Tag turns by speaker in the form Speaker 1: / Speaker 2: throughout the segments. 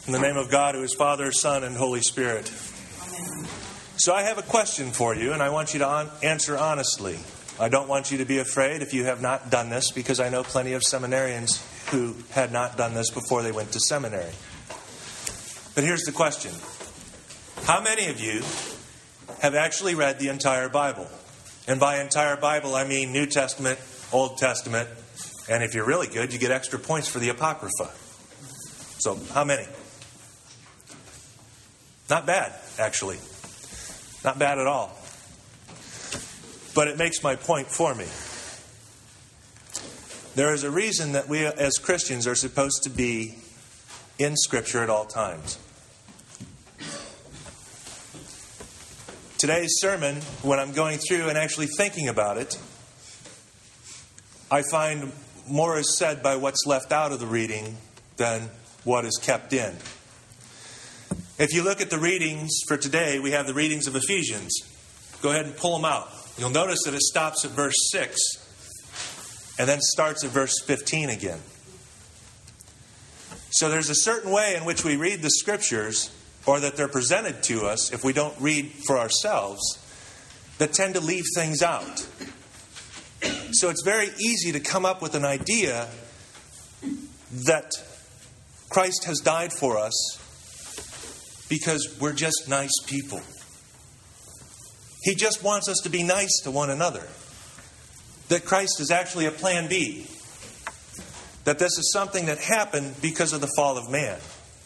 Speaker 1: In the name of God, who is Father, Son, and Holy Spirit.
Speaker 2: Amen.
Speaker 1: So I have a question for you, and I want you to answer honestly. I don't want you to be afraid if you have not done this, because I know plenty of seminarians who had not done this before they went to seminary. But here's the question. How many of you have actually read the entire Bible? And by entire Bible, I mean New Testament, Old Testament, and if you're really good, you get extra points for the Apocrypha. So, how many? Not bad, actually. Not bad at all. But it makes my point for me. There is a reason that we as Christians are supposed to be in Scripture at all times. Today's sermon, when I'm going through and actually thinking about it, I find more is said by what's left out of the reading than what is kept in. If you look at the readings for today, we have the readings of Ephesians. Go ahead and pull them out. You'll notice that it stops at verse 6 and then starts at verse 15 again. So there's a certain way in which we read the Scriptures, or that they're presented to us if we don't read for ourselves, that tend to leave things out. So it's very easy to come up with an idea that Christ has died for us because we're just nice people. He just wants us to be nice to one another. That Christ is actually a plan B. That this is something that happened because of the fall of man.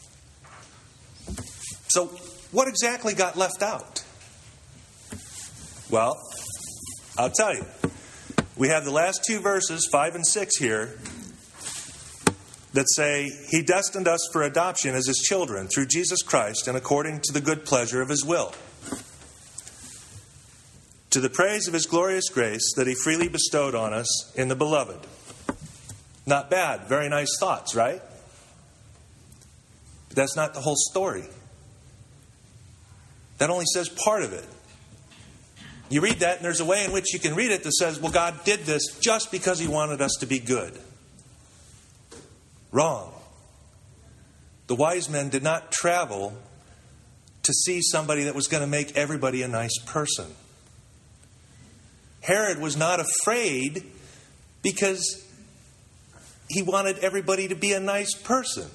Speaker 1: So, what exactly got left out? Well, I'll tell you. We have the last two verses, 5 and 6 here, that say, He destined us for adoption as His children through Jesus Christ and according to the good pleasure of His will, to the praise of His glorious grace that He freely bestowed on us in the Beloved. Not bad. Very nice thoughts, right? But that's not the whole story. That only says part of it. You read that, and there's a way in which you can read it that says, well, God did this just because He wanted us to be good. Wrong. The wise men did not travel to see somebody that was going to make everybody a nice person. Herod was not afraid because he wanted everybody to be a nice person.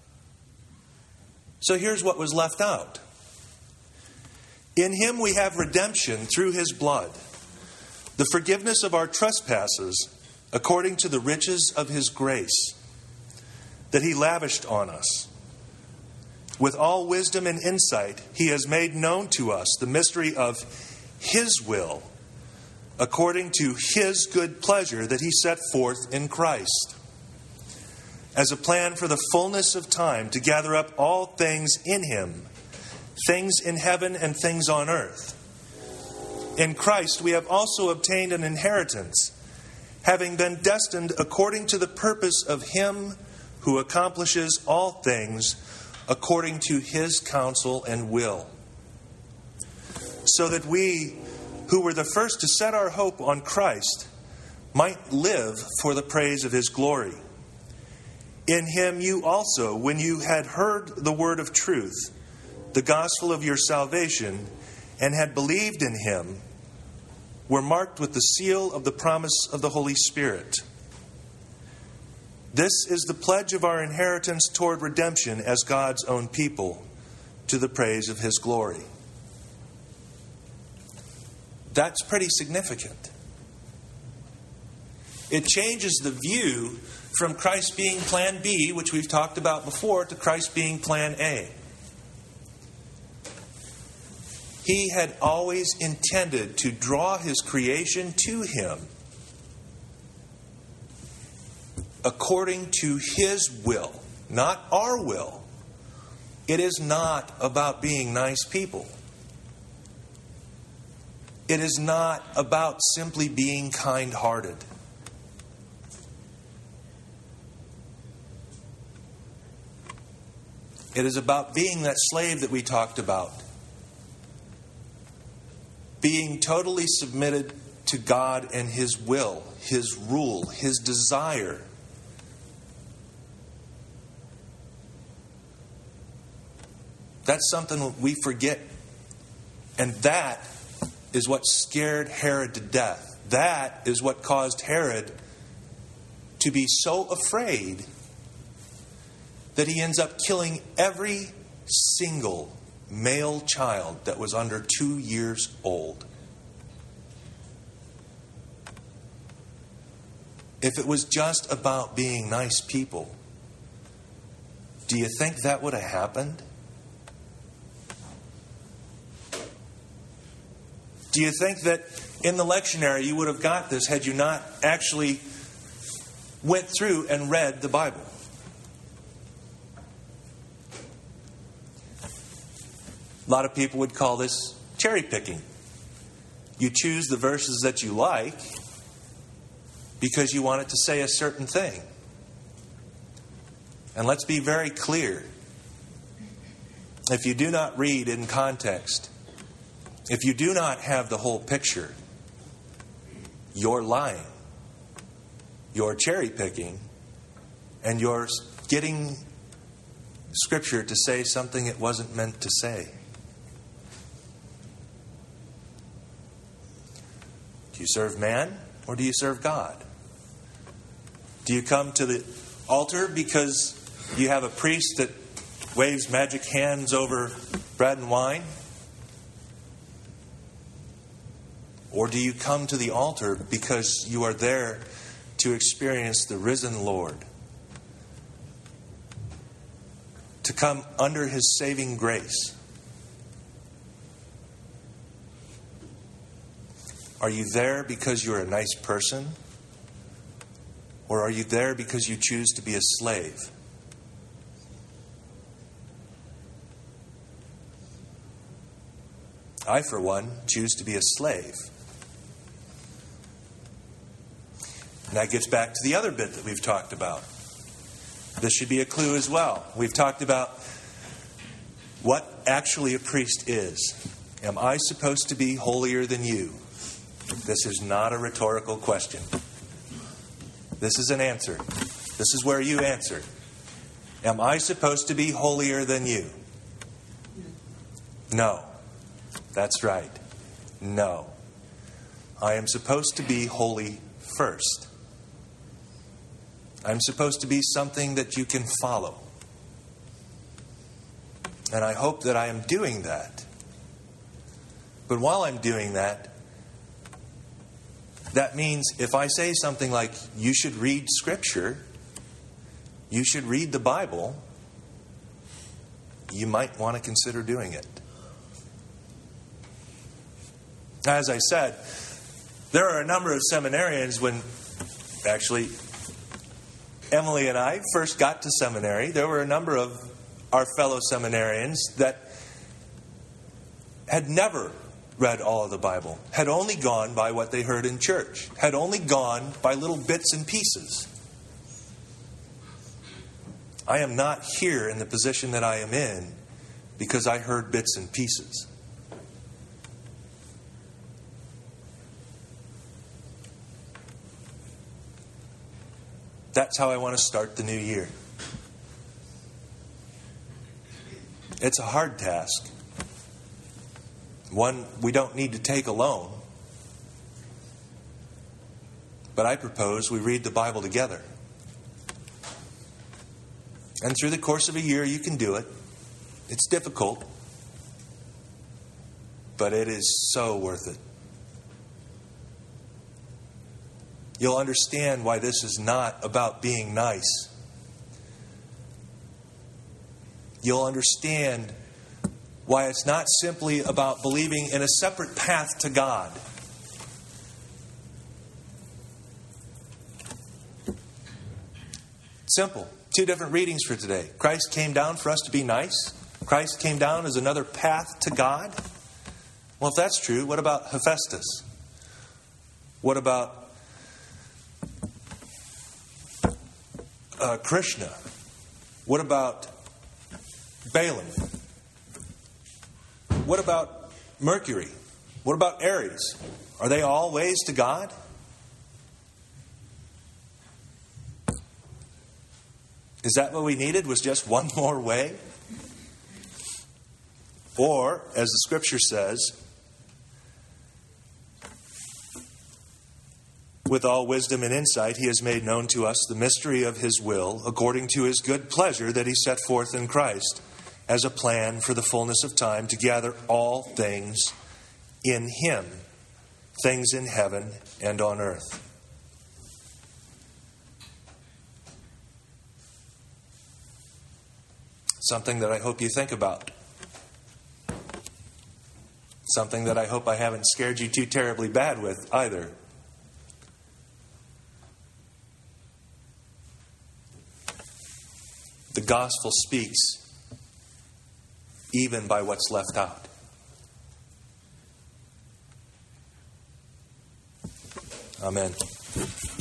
Speaker 1: So here's what was left out. In Him we have redemption through His blood, the forgiveness of our trespasses according to the riches of His grace that He lavished on us. With all wisdom and insight, He has made known to us the mystery of His will, according to His good pleasure that He set forth in Christ, as a plan for the fullness of time to gather up all things in Him, things in heaven and things on earth. In Christ we have also obtained an inheritance, having been destined according to the purpose of Him who accomplishes all things according to His counsel and will, so that we, who were the first to set our hope on Christ, might live for the praise of His glory. In Him you also, when you had heard the word of truth, the gospel of your salvation, and had believed in Him, were marked with the seal of the promise of the Holy Spirit. This is the pledge of our inheritance toward redemption as God's own people, to the praise of His glory. That's pretty significant. It changes the view from Christ being plan B, which we've talked about before, to Christ being plan A. He had always intended to draw His creation to Him according to His will, not our will. It is not about being nice people. It is not about simply being kind-hearted. It is about being that slave that we talked about. Being totally submitted to God and His will, His rule, His desire. That's something we forget. And that is what scared Herod to death. That is what caused Herod to be so afraid that he ends up killing every single male child that was under 2 years old. If it was just about being nice people, do you think that would have happened? Do you think that in the lectionary you would have got this had you not actually went through and read the Bible? A lot of people would call this cherry picking. You choose the verses that you like because you want it to say a certain thing. And let's be very clear. If you do not read in context, if you do not have the whole picture, you're lying. You're cherry picking. And you're getting Scripture to say something it wasn't meant to say. Do you serve man or do you serve God? Do you come to the altar because you have a priest that waves magic hands over bread and wine? Or do you come to the altar because you are there to experience the risen Lord? To come under His saving grace? Are you there because you're a nice person? Or are you there because you choose to be a slave? I, for one, choose to be a slave. And that gets back to the other bit that we've talked about. This should be a clue as well. We've talked about what actually a priest is. Am I supposed to be holier than you? This is not a rhetorical question. This is an answer. This is where you answer. Am I supposed to be holier than you? No. That's right. No. I am supposed to be holy first. I'm supposed to be something that you can follow. And I hope that I am doing that. But while I'm doing that, that means if I say something like, you should read Scripture, you should read the Bible, you might want to consider doing it. As I said, there are a number of seminarians when, actually, Emily and I first got to seminary, there were a number of our fellow seminarians that had never read all of the Bible, had only gone by what they heard in church, had only gone by little bits and pieces. I am not here in the position that I am in because I heard bits and pieces. That's how I want to start the new year. It's a hard task. One we don't need to take alone. But I propose we read the Bible together. And through the course of a year, you can do it. It's difficult. But it is so worth it. You'll understand why this is not about being nice. You'll understand why it's not simply about believing in a separate path to God. Simple. 2 different readings for today. Christ came down for us to be nice. Christ came down as another path to God. Well, if that's true, what about Hephaestus? What about Krishna? What about Balaam? What about Mercury? What about Aries? Are they all ways to God? Is that what we needed? Was just one more way? Or, as the Scripture says, with all wisdom and insight, He has made known to us the mystery of His will, according to His good pleasure that He set forth in Christ, as a plan for the fullness of time to gather all things in Him, things in heaven and on earth. Something that I hope you think about. Something that I hope I haven't scared you too terribly bad with either. The gospel speaks even by what's left out. Amen.